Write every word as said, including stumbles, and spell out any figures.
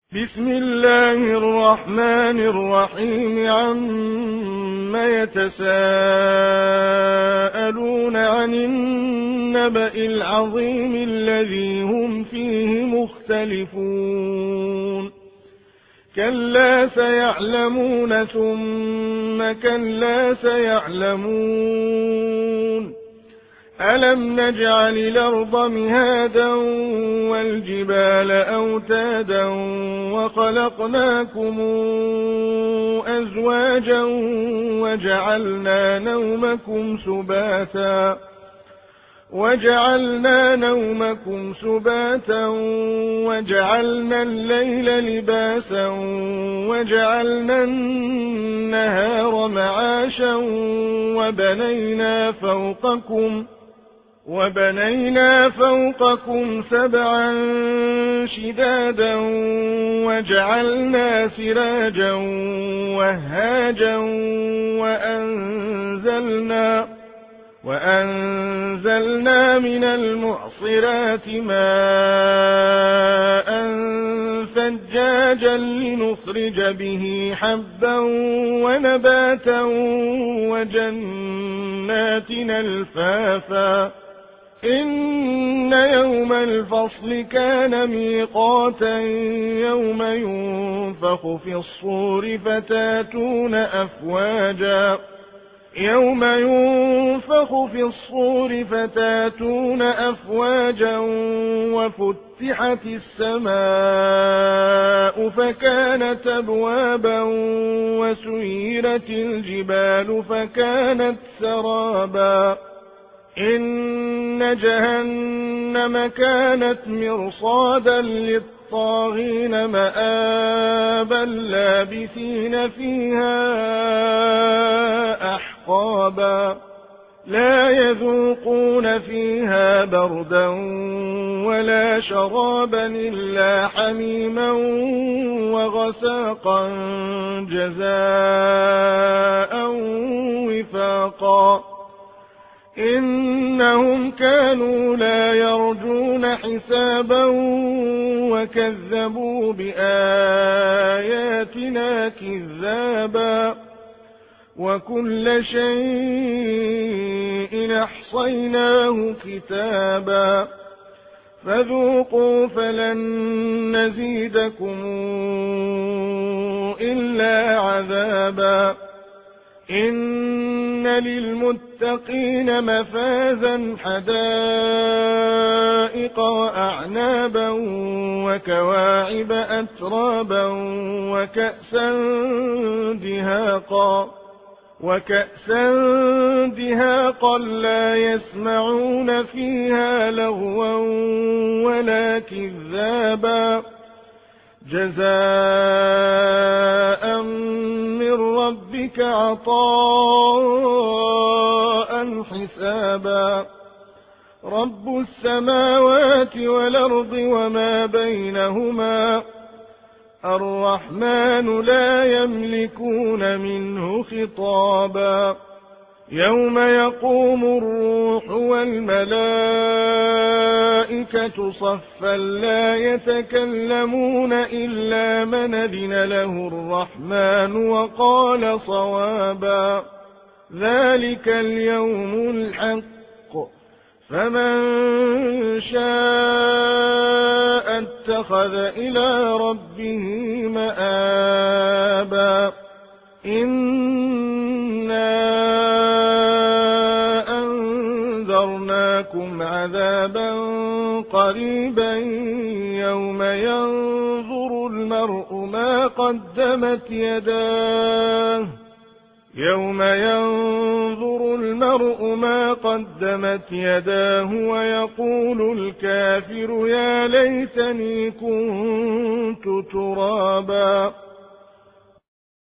بسم الله الرحمن الرحيم عم يتساءلون عن النبأ العظيم الذي هم فيه مختلفون كلا سيعلمون ثم كلا سيعلمون ألم نجعل الأرض مهادا والجبال أوتادا وخلقناكم أزواجا وجعلنا نومكم سباتا وجعلنا نومكم سباتا وجعلنا الليل لباسا وجعلنا النهار معاشا وبنينا فوقكم وبنينا فوقكم سبعا شدادا وجعلنا سراجا وهاجا وأنزلنا وأنزلنا من المعصرات ماء ثجاجا لنخرج به حبا ونباتا وجنات ألفافا إن يوم الفصل كان ميقاتا يوم ينفخ في الصور فتاتون أفواجا يوم ينفخ في الصور فتاتون أفواجا وفتحت السماء فكانت أبوابا وسيرت الجبال فكانت سرابا إن جهنم كانت مرصادا للطاغين مآبا لابثين فيها أحقابا لا يذوقون فيها بردا ولا شرابا إلا حميما وغساقا جزاء وفاقا إنهم كانوا لا يرجون حسابا وكذبوا بآياتنا كذابا وكل شيء أحصيناه كتابا فذوقوا فلن نزيدكم إلا عذابا إن للمتقين مفازا حدائق وأعنابا وكواعب أترابا وكأسا دهاقا وكأسا دهاقا لا يسمعون فيها لغوا ولا كذابا جزاء من ربك عطاء حسابا رب السماوات والأرض وما بينهما الرحمن لا يملكون منه خطابا يوم يقوم الروح والملائكة صفا لا يتكلمون إلا من أذن له الرحمن وقال صوابا ذلك اليوم الحق فمن شاء اتخذ إلى ربه مآبا إنا أنذرناكم عذابا قريبا يوم ينظر المرء ما قدمت يداه يوم ينظر المرء ما قدمت يداه ويقول الكافر يا ليتني كنت ترابا